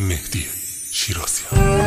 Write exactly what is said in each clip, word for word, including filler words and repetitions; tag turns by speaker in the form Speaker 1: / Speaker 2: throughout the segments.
Speaker 1: مهدی شیرازیان.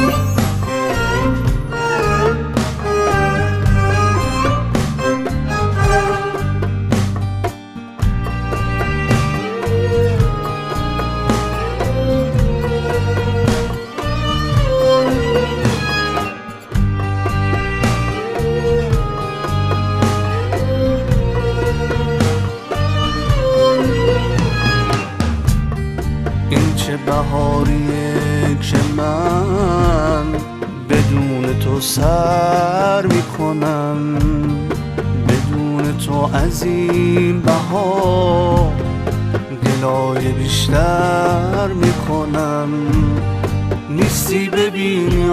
Speaker 2: این چه بهاریه که من بدون تو سر میکنم، بدون تو از این بهار گلایه بیشتر میکنم. نیستی ببینی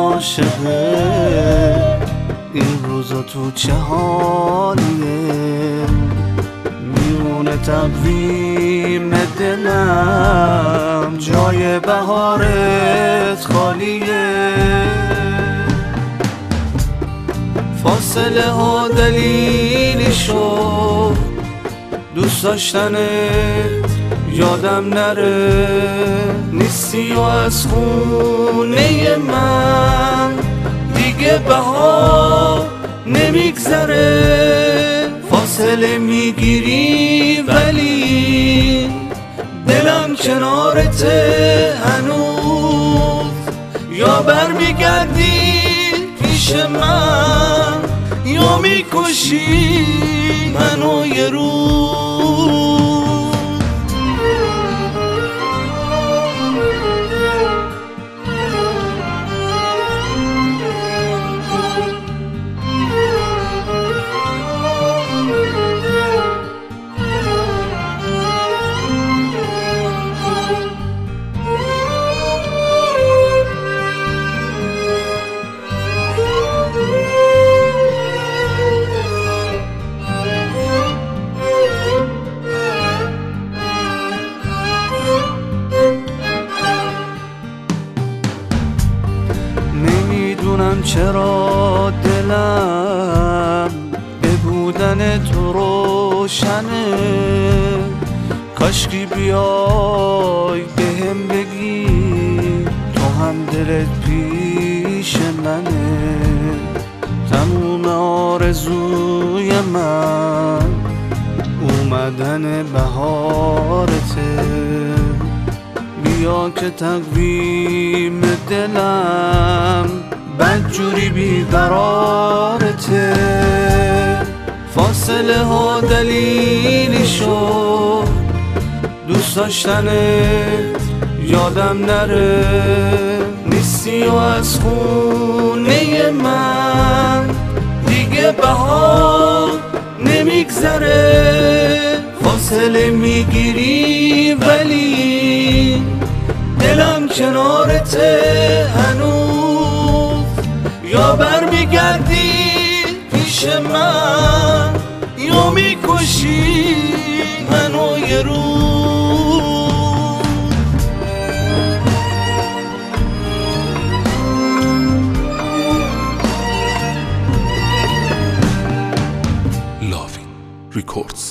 Speaker 2: عاشقه این روزا تو چه حالیه، میونه تقویم دلم جای بهارت خالیه. فاصله ها دلیلی شد دوست داشتنت یادم نره، نیستی و از خونه من دیگه بهار نمیگذره. فاصله میگیری ولی دلم کنارته هنوز، یا برمیگردی پیش من یا میکشی منو یه روز. نمیدونم چرا دلم به بودن تو روشنه، کاشکی بیای بهم بگی تو هم دلت پیش منه. تموم آرزوی من اومدن بهارته، بیا که تقویم دلم بدجوری بیقرارته. فاصله ها دلیلی شد دوست داشتنت یادم نره، نیستی و از خونه من دیگه بهار نمیگذره. فاصله میگیری ولی دلم کنارته هنوز، یا برمیگردی پیش من یا میکشی منو یه روز.
Speaker 1: لاوین ریکوردز.